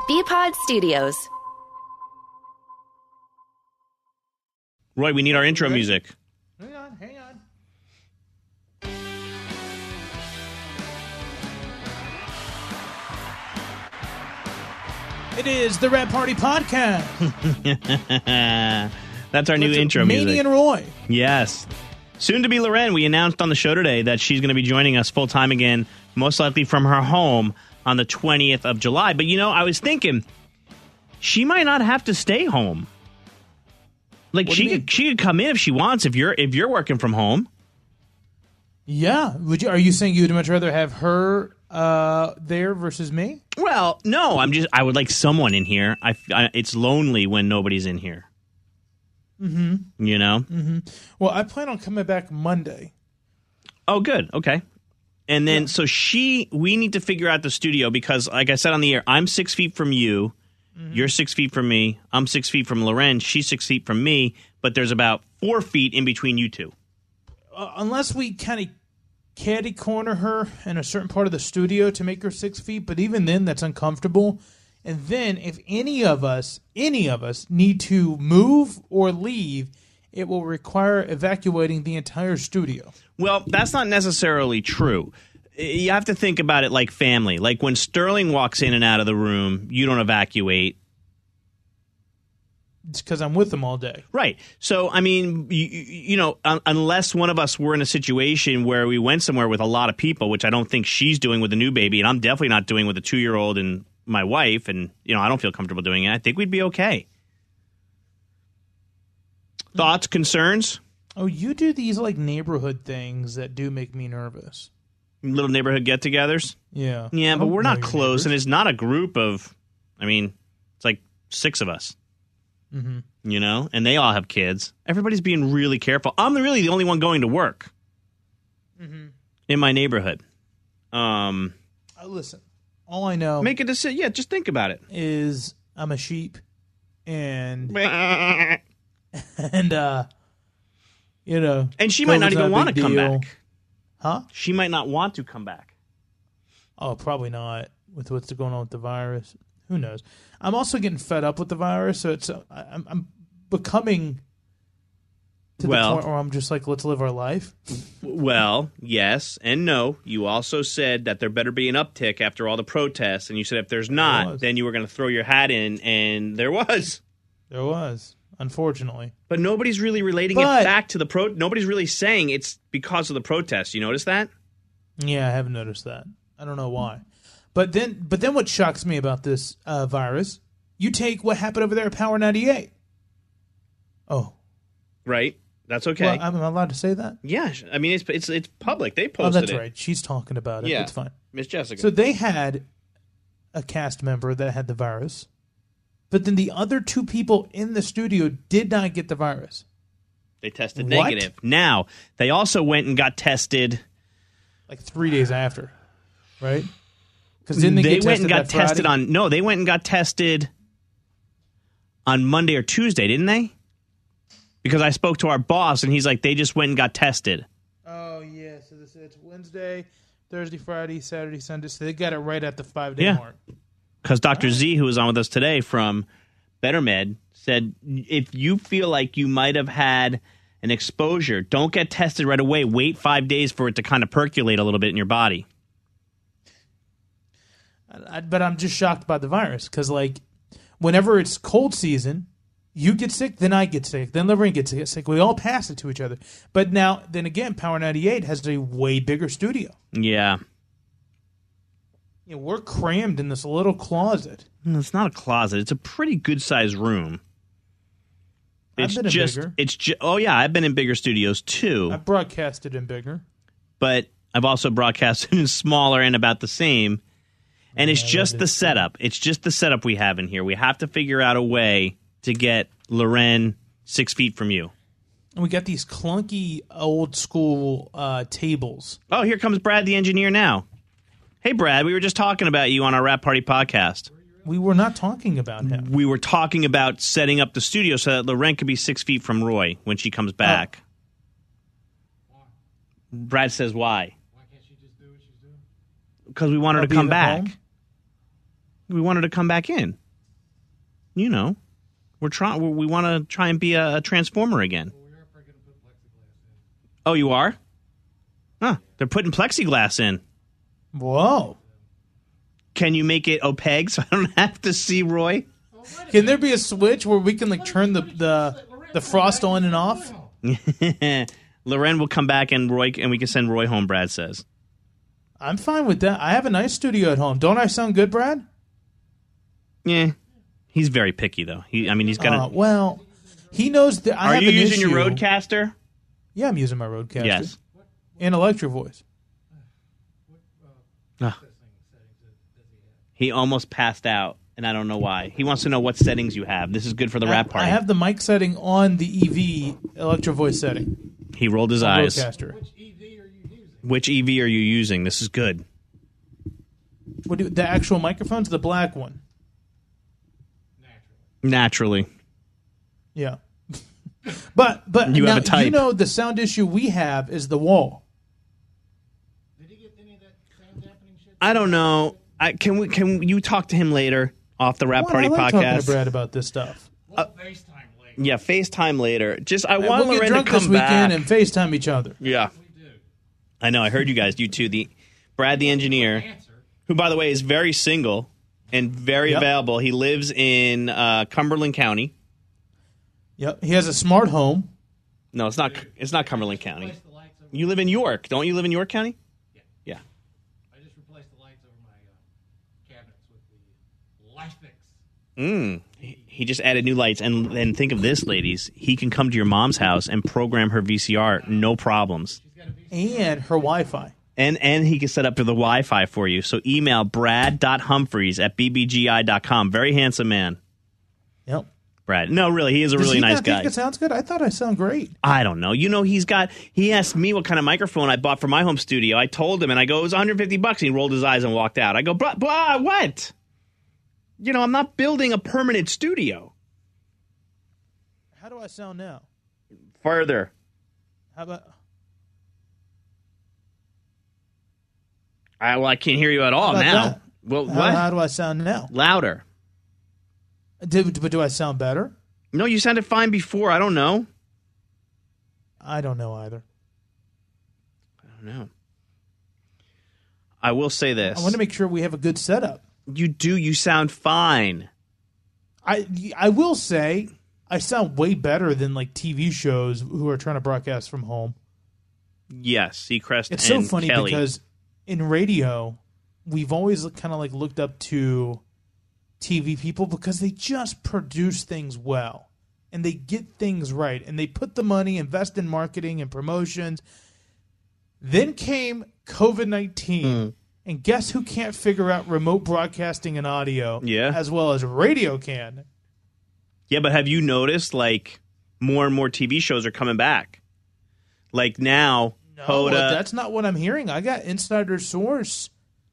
Bpod Studios. Roy, we need our intro music. Hang on. It is the Red Party Podcast. That's our new intro Maney music. and Roy. Yes. Soon to be Loren. We announced on the show today that she's going to be joining us full time again, most likely from her home on the 20th of July. But, you know, I was thinking she might not have to stay home. Like, she could come in if she wants, if you're working from home. Yeah. Are you saying you'd much rather have her there versus me? Well, no, I would like someone in here. It's lonely when nobody's in here. Mm-hmm. You know? Mm-hmm. Well, I plan on coming back Monday. Oh, good. Okay. And then, so we need to figure out the studio because, like I said on the air, I'm 6 feet from you. Mm-hmm. You're 6 feet from me. I'm 6 feet from Loren. She's 6 feet from me. But there's about 4 feet in between you two. Unless we kind of caddy corner her in a certain part of the studio to make her 6 feet. But even then, that's uncomfortable. And then if any of us need to move or leave, it will require evacuating the entire studio. Well, that's not necessarily true. You have to think about it like family. Like when Sterling walks in and out of the room, you don't evacuate. It's because I'm with them all day. Right. So, I mean, you know, unless one of us were in a situation where we went somewhere with a lot of people, which I don't think she's doing with a new baby, and I'm definitely not doing with a 2-year-old and my wife, and, you know, I don't feel comfortable doing it, I think we'd be okay. Thoughts, concerns? Oh, you do these, like, neighborhood things that do make me nervous. Little neighborhood get-togethers? Yeah. Yeah, but we're not close, and it's not a group of, I mean, it's like 6 of us. Mm-hmm. You know? And they all have kids. Everybody's being really careful. I'm really the only one going to work in my neighborhood. Listen, all I know... Make a decision. Yeah, just think about it. ...is I'm a sheep, and... you know... And she might not even want to come back. Huh? She might not want to come back. Oh, probably not, with what's going on with the virus. Who knows? I'm also getting fed up with the virus, so it's I'm becoming to the point where I'm just like, let's live our life. Well, yes and no. You also said that there better be an uptick after all the protests, and you said if there's not, then you were going to throw your hat in, and there was. There was, unfortunately. But nobody's really relating it back to the nobody's really saying it's because of the protests. You notice that? Yeah, I haven't noticed that. I don't know why. But then what shocks me about this virus, you take what happened over there at Power 98. Oh. Right. That's okay. Well, am I allowed to say that? Yeah. I mean, it's public. They posted it. Oh, that's right. She's talking about it. Yeah. It's fine. Miss Jessica. So they had a cast member that had the virus, but then the other 2 people in the studio did not get the virus. They tested negative. Now, they also went and got tested. Like 3 days after, right? Because they went and got tested on. No, they went and got tested on Monday or Tuesday, didn't they? Because I spoke to our boss and he's like, they just went and got tested. Oh yeah, so it's Wednesday, Thursday, Friday, Saturday, Sunday. So they got it right at the 5-day mark. Because Dr. Z, who was on with us today from Better Med, said if you feel like you might have had an exposure, don't get tested right away. Wait 5 days for it to kind of percolate a little bit in your body. But I'm just shocked by the virus because, like, whenever it's cold season, you get sick, then I get sick, then Lorraine gets sick. We all pass it to each other. But then again, Power 98 has a way bigger studio. Yeah. You know, we're crammed in this little closet. No, it's not a closet. It's a pretty good-sized room. I've been in bigger. Oh, yeah, I've been in bigger studios, too. I've broadcasted in bigger. But I've also broadcasted in smaller and about the same. And it's just the setup. It's just the setup we have in here. We have to figure out a way to get Loren 6 feet from you. And we got these clunky old school tables. Oh, here comes Brad the engineer now. Hey, Brad, we were just talking about you on our Rap Party podcast. We were not talking about him. We were talking about setting up the studio so that Loren could be 6 feet from Roy when she comes back. Why? Brad says why. Why can't she just do what she's doing? Because we want her to come back. Home? We want her to come back in. You know, we're trying. We want to try and be a transformer again. Well, we are probably going to put plexiglass in. Oh, you are? Huh? They're putting plexiglass in. Whoa. Can you make it opaque so I don't have to see Roy? Oh, wait a Can there be a switch where we can like turn the frost on and off? Loren will come back and we can send Roy home. Brad says. I'm fine with that. I have a nice studio at home. Don't I sound good, Brad? Yeah, he's very picky though. He's got. Well, he knows that. I Are have you an using your issue. Roadcaster? Yeah, I'm using my Roadcaster. Yes. And Electro Voice. Ah. He almost passed out, and I don't know why. He wants to know what settings you have. This is good for the rap party. I have the mic setting on the EV Electro Voice setting. He rolled his eyes. Roadcaster. Which EV are you using? Which EV are you using? This is good. The actual microphone's the black one. Naturally. Yeah. but You now, have a type. you know the sound issue we have is the wall. Did he get any of that sound dampening shit? I don't know. Can you talk to him later off the Rap Well, Party I like talking podcast? to Brad about this stuff. We'll FaceTime later. Yeah, FaceTime later. I want We'll get Loren to drunk this come weekend back. and FaceTime each other. Yeah, We do. I know. I heard you guys do too. Brad, the engineer, Answer. who by the way is very single and very Yep. available. He lives in Cumberland County. Yep. He has a smart home. No, it's not. It's not Cumberland County. Replace the lights over. You live in York, don't you? Live in York County? Yeah. Yeah. I just replaced the lights over my cabinets with the LifeFix. He just added new lights, and then think of this, ladies. He can come to your mom's house and program her VCR, no problems. She's got a VCR. And her Wi-Fi. And he can set up the Wi-Fi for you. So email brad.humphreys@bbgi.com. Very handsome man, Yep. Brad. No, really, he is a Does really he nice not guy. think it sounds good? I thought I sound great. I don't know. You know, he asked me what kind of microphone I bought for my home studio. I told him, and I go, it was $150. He rolled his eyes and walked out. I go, blah, what? You know, I'm not building a permanent studio. How do I sound now? Further. How about... I can't hear you at all How about now. that? Well, How, what? how do I sound now? Louder. But do I sound better? No, you sounded fine before. I don't know. I don't know either. I don't know. I will say this. I want to make sure we have a good setup. You do. You sound fine. I will say I sound way better than like TV shows who are trying to broadcast from home. Yes, Seacrest It's so and funny Kelly. because in radio, we've always kind of like looked up to TV people because they just produce things well and they get things right and they put the money, invest in marketing and promotions. Then came COVID-19, and guess who can't figure out remote broadcasting and audio Yeah. as well as radio can? Yeah, but have you noticed, like, more and more TV shows are coming back? Like now, No, Hoda. that's not what I'm hearing. I got insider sources,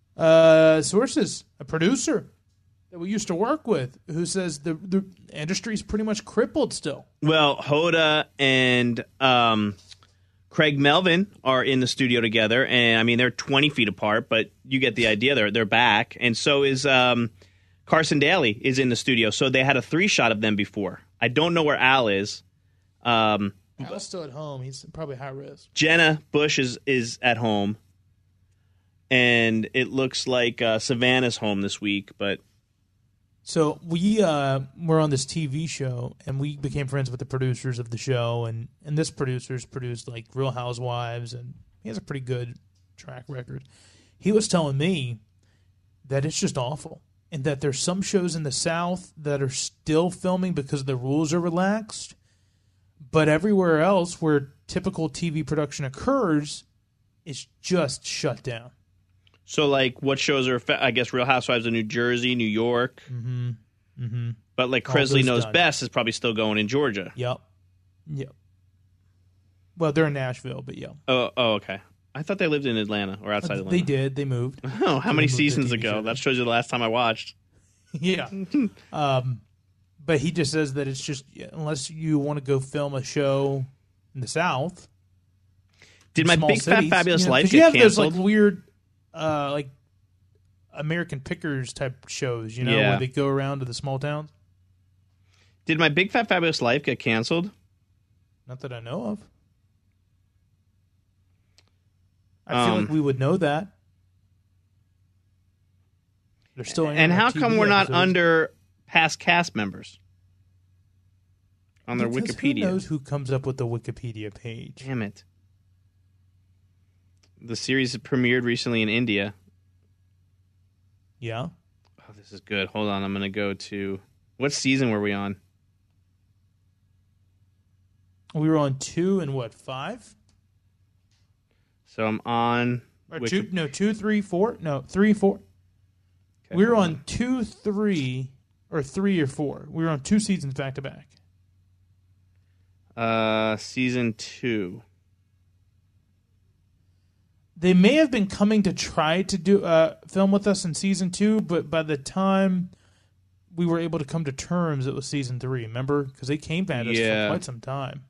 a producer that we used to work with, who says the industry's pretty much crippled still. Well, Hoda and Craig Melvin are in the studio together, and I mean they're 20 feet apart, but you get the idea. They're back, and so is Carson Daly is in the studio. So they had a 3-shot of them before. I don't know where Al is. Al's still at home. He's probably high risk. Jenna Bush is at home, and it looks like Savannah's home this week, but. So we were on this TV show, and we became friends with the producers of the show, and this producer's produced like Real Housewives, and he has a pretty good track record. He was telling me that it's just awful, and that there's some shows in the South that are still filming because the rules are relaxed, but everywhere else where typical TV production occurs, it's just shut down. So, like, what shows are, I guess, Real Housewives of New Jersey, New York. But, like, All Kresley those Knows done. Best is probably still going in Georgia. Yep. Well, they're in Nashville, but yeah. Oh, okay. I thought they lived in Atlanta or outside Atlanta. They did. They moved. Oh, how They many moved their seasons TV ago? show. That shows you the last time I watched. Yeah. But he just says that it's just, unless you want to go film a show in the South. Did my small Big Fat cities, Fabulous you know, Life 'cause you get have canceled? those like weird American Pickers type shows, Yeah. where they go around to the small towns. Did My Big Fat Fabulous Life get canceled? Not that I know of. I feel like we would know that. They're still airing And on how TV come we're not episodes. under past cast members on their Because Wikipedia? Who knows who comes up with the Wikipedia page? Damn it. The series premiered recently in India. Yeah. Oh, this is good. Hold on. I'm going to go to... What season were we on? We were on 2 and 5? So I'm on... Or 2, 3, 4? No, 3, 4. Okay, We were hold on 2, 3, or 3 or 4. We were on 2 seasons back to back. Season 2. They may have been coming to try to do film with us in season 2, but by the time we were able to come to terms, it was season 3. Remember? Because they came at us Yeah. for quite some time.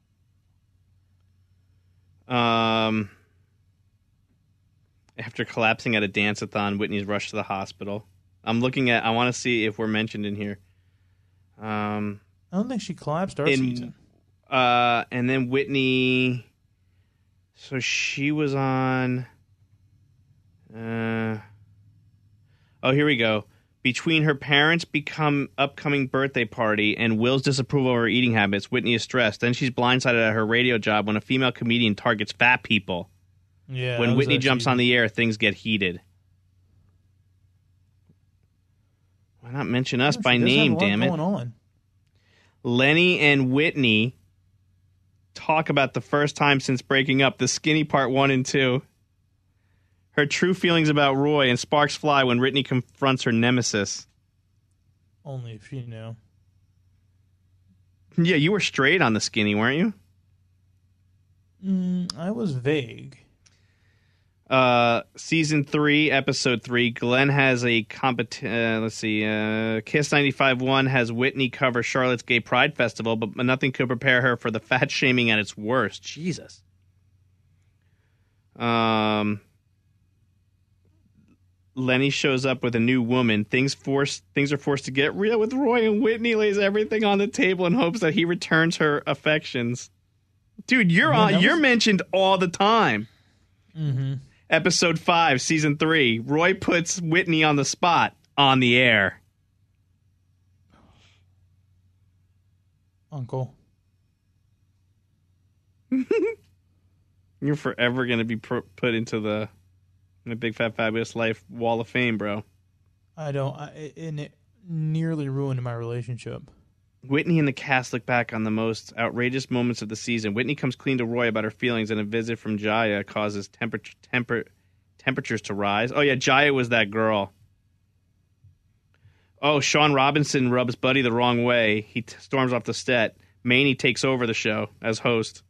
After collapsing at a dance-a-thon, Whitney's rushed to the hospital. I want to see if we're mentioned in here. I don't think she collapsed our season. And then Whitney... So she was on... oh, here we go. Between her parents' upcoming birthday party and Will's disapproval of her eating habits, Whitney is stressed. Then she's blindsided at her radio job when a female comedian targets fat people. Yeah. When Whitney jumps on the air, things get heated. Why not mention us by name, damn it? Going on. Lenny and Whitney talk about the first time since breaking up, the skinny part 1 and 2. Her true feelings about Roy, and sparks fly when Whitney confronts her nemesis. Only if you know. Yeah, you were straight on the skinny, weren't you? I was vague. Season 3, episode 3. Glenn has a Kiss 95.1 has Whitney cover Charlotte's Gay Pride Festival, but nothing could prepare her for the fat shaming at its worst. Jesus. Lenny shows up with a new woman. Things are forced to get real with Roy, and Whitney lays everything on the table in hopes that he returns her affections. Dude, you're mentioned all the time. Mm-hmm. Episode 5, Season 3. Roy puts Whitney on the spot on the air. Uncle. You're forever going to be put into the Big Fat Fabulous Life Wall of Fame, bro. And it nearly ruined my relationship. Whitney and the cast look back on the most outrageous moments of the season. Whitney comes clean to Roy about her feelings, and a visit from Jaya causes temperatures to rise. Oh, yeah, Jaya was that girl. Oh, Sean Robinson rubs Buddy the wrong way. He storms off the set. Maney takes over the show as host.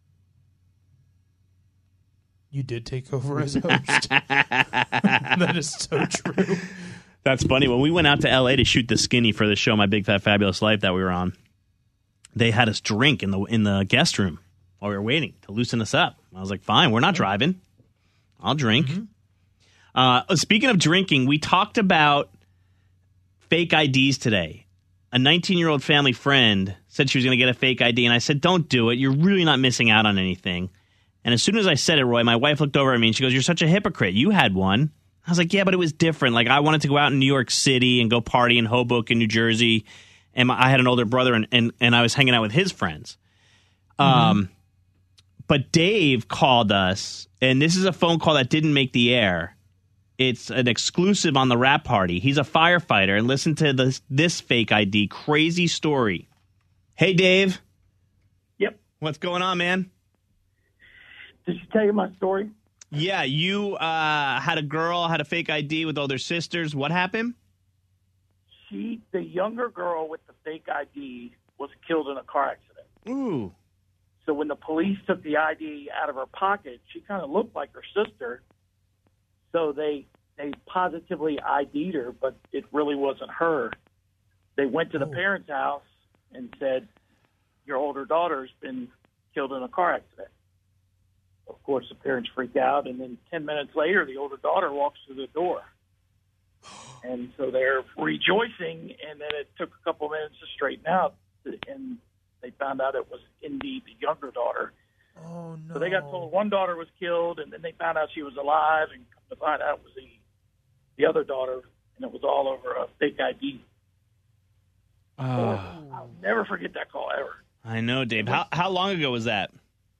You did take over as host. That is so true. That's funny. When we went out to L.A. to shoot the skinny for the show, My Big Fat Fabulous Life, that we were on, they had us drink in the guest room while we were waiting to loosen us up. I was like, fine, we're not driving. I'll drink. Mm-hmm. Speaking of drinking, we talked about fake IDs today. A 19-year-old family friend said she was going to get a fake ID, and I said, don't do it. You're really not missing out on anything. And as soon as I said it, Roy, my wife looked over at me and she goes, you're such a hypocrite. You had one. I was like, yeah, but it was different. Like, I wanted to go out in New York City and go party in Hoboken, New Jersey. And I had an older brother, and I was hanging out with his friends. But Dave called us, and this is a phone call that didn't make the air. It's an exclusive on the Rap Party. He's a firefighter, and listen to this fake ID. Crazy story. Hey, Dave. Yep. What's going on, man? Did she tell you my story? Yeah, you had a fake ID with all their sisters. What happened? The younger girl with the fake ID was killed in a car accident. Ooh. So when the police took the ID out of her pocket, she kind of looked like her sister. So they positively ID'd her, but it really wasn't her. They went to the parents' house and said, your older daughter's been killed in a car accident. Of course, the parents freak out, and then 10 minutes later, the older daughter walks through the door. And so they're rejoicing, and then it took a couple minutes to straighten out, and they found out it was indeed the younger daughter. Oh, no. So they got told one daughter was killed, and then they found out she was alive, and come to find out it was the other daughter, and it was all over a fake ID. I'll never forget that call, ever. I know, Dave. How long ago was that?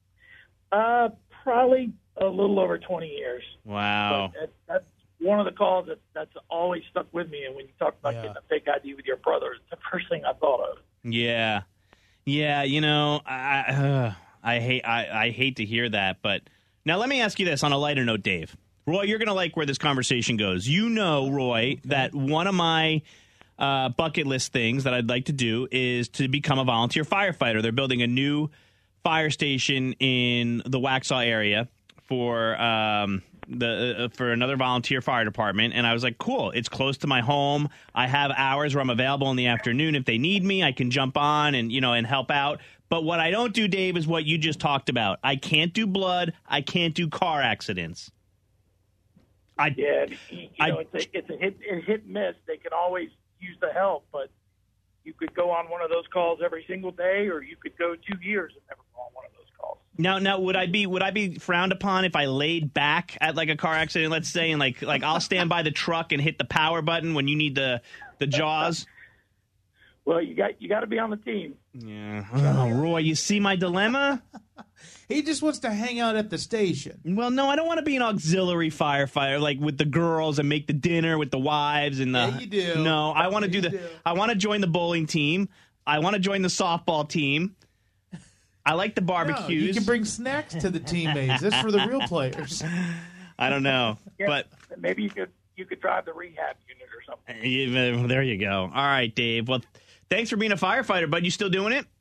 Probably a little over 20 years. Wow. But that's one of the calls that's always stuck with me. And when you talk about getting a fake ID with your brother, it's the first thing I thought of. Yeah. You know, I hate to hear that. But now let me ask you this on a lighter note, Dave. Roy, you're going to like where this conversation goes. You know, Roy, that one of my bucket list things that I'd like to do is to become a volunteer firefighter. They're building a new fire station in the Waxhaw area for for another volunteer fire department, and I was like, cool, it's close to my home. I have hours where I'm available in the afternoon. If they need me, I can jump on and and help out. But what I don't do, Dave, is what you just talked about. I can't do blood. I can't do car accidents. It's a hit miss. They can always use the help, but you could go on one of those calls every single day, or you could go 2 years and never go on one of those calls. Now, would I be frowned upon if I laid back at like a car accident, let's say, and like I'll stand by the truck and hit the power button when you need the jaws? Well, you got to be on the team. Yeah. Oh, Roy, you see my dilemma? He just wants to hang out at the station. Well, no, I don't want to be an auxiliary firefighter, like with the girls and make the dinner with the wives and the. Yeah, you do. No, I want to I want to join the bowling team. I want to join the softball team. I like the barbecues. No, you can bring snacks to the teammates. That's for the real players. I don't know, but maybe you could drive the rehab unit or Yeah, something. there you go. All right, Dave. Well, thanks for being a firefighter, bud. You still doing it?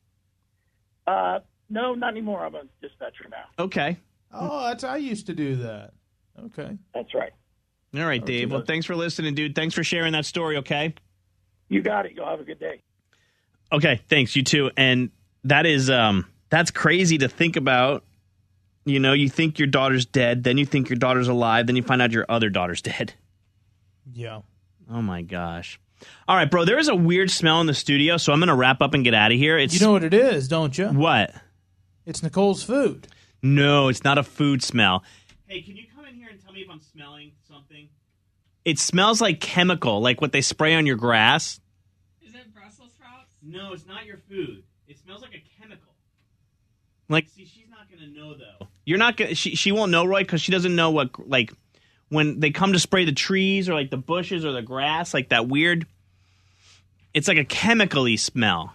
No, not anymore. I'm a dispatcher now. Okay. Oh, I used to do that. Okay. That's right. All right, Dave. Well, thanks for listening, dude. Thanks for sharing that story, okay? You got it. You'll have a good day. Okay, thanks. You too. And that is that's crazy to think about. You think your daughter's dead, then you think your daughter's alive, then you find out your other daughter's dead. Yeah. Oh, my gosh. All right, bro, there is a weird smell in the studio, so I'm going to wrap up and get out of here. You know what it is, don't you? What? It's Nicole's food. No, it's not a food smell. Hey, can you come in here and tell me if I'm smelling something? It smells like chemical, like what they spray on your grass. Is it Brussels sprouts? No, it's not your food. It smells like a chemical. Like, see, she's not going to know, though. You're not going to, she won't know, Roy, because she doesn't know what, like, when they come to spray the trees or, like, the bushes or the grass, like that weird, it's like a chemical-y smell.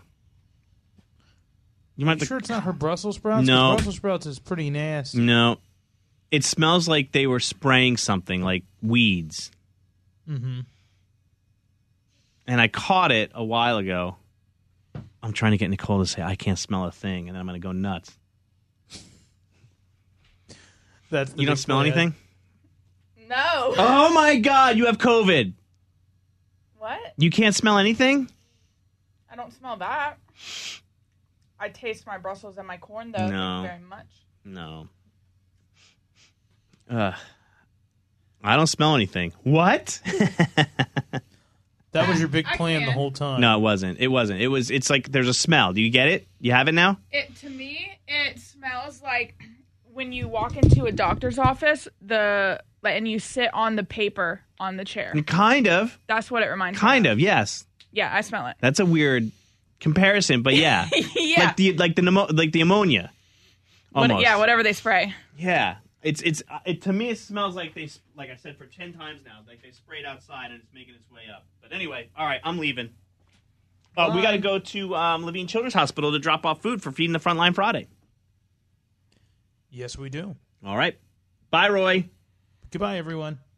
You sure it's not her Brussels sprouts? No. Brussels sprouts is pretty nasty. No. It smells like they were spraying something, like weeds. Mm-hmm. And I caught it a while ago. I'm trying to get Nicole to say, I can't smell a thing, and then I'm going to go nuts. You don't smell anything? No. Oh, my God. You have COVID. What? You can't smell anything? I don't smell that. I taste my Brussels and my corn, though. No. Very much. No. I don't smell anything. What? That was your big plan the whole time. No, it wasn't. It's like there's a smell. Do you get it? You have it now? To me, it smells like when you walk into a doctor's office, and you sit on the paper on the chair. Kind of. That's what it reminds me Kind of, yes. Yeah, I smell it. That's a weird comparison, but yeah. Yeah. Like the ammonia. Almost. Whatever they spray. Yeah. It to me it smells like like I said for 10 times now, like they sprayed outside and it's making its way up. But anyway, all right, I'm leaving. We got to go to Levine Children's Hospital to drop off food for Feeding the Frontline Friday. Yes, we do. All right. Bye, Roy. Goodbye, everyone.